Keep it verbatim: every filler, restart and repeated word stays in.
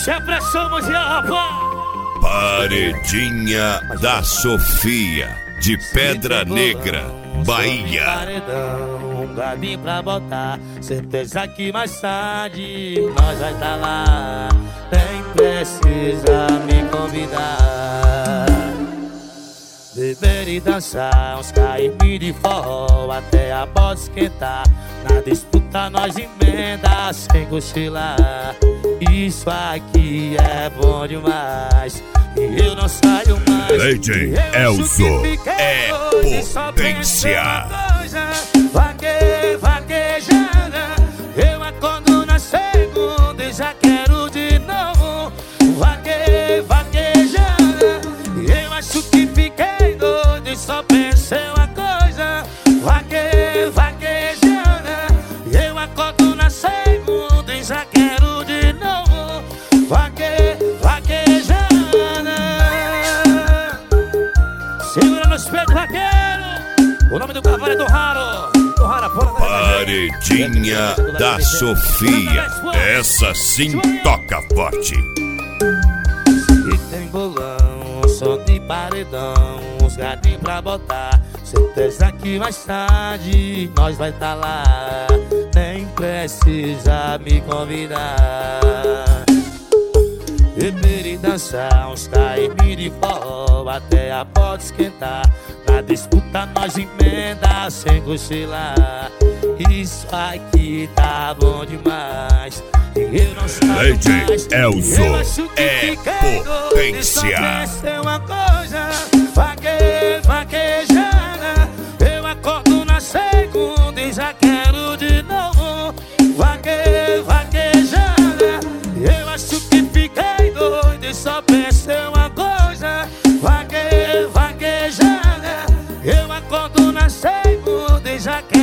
Essa é a pressão mundial, rapaz. Paredinha da Sofia, de Pedra Negra, Bahia. Paredão, gabinho pra botar. Certeza que mais tarde nós vai tá lá. Nem precisa me convidar. Beber e dançar, uns cair de forró até a bota esquentar. Na disputa nós emenda sem cochilar. Isso aqui é bom demais e eu não saio mais. D J Elzo é potência. Vague, vaguejada, eu acordo na segunda e já quero de novo. Vague, vaguejada, eu acho que fiquei doido e só pensei uma coisa. Vague, vaguejada, eu acordo na segunda e já quero de novo. Vague, vaguejada. Segura no espelho, vaqueiro. O nome do cavalo é do Raro. Do Raro, porra. Paredinha da Sofia, essa sim toca forte. E tem bolão, som de paredão, uns gatinhos pra botar. Certeza que mais tarde nós vai tá lá. Nem precisa me convidar. Beber e dançar, uns cair de forró até a bota esquentar. Na disputa nós emenda sem cochilar. Isso aqui tá bom demais e eu não saio mais. D J Elzo é potência. É uma coisa, vague, vaquejada, eu acordo na segunda e já quero de novo. Vague, vaquejada, eu acho que fiquei doido e só pensei uma coisa. Vague, vaquejada, eu acordo na segunda e já quero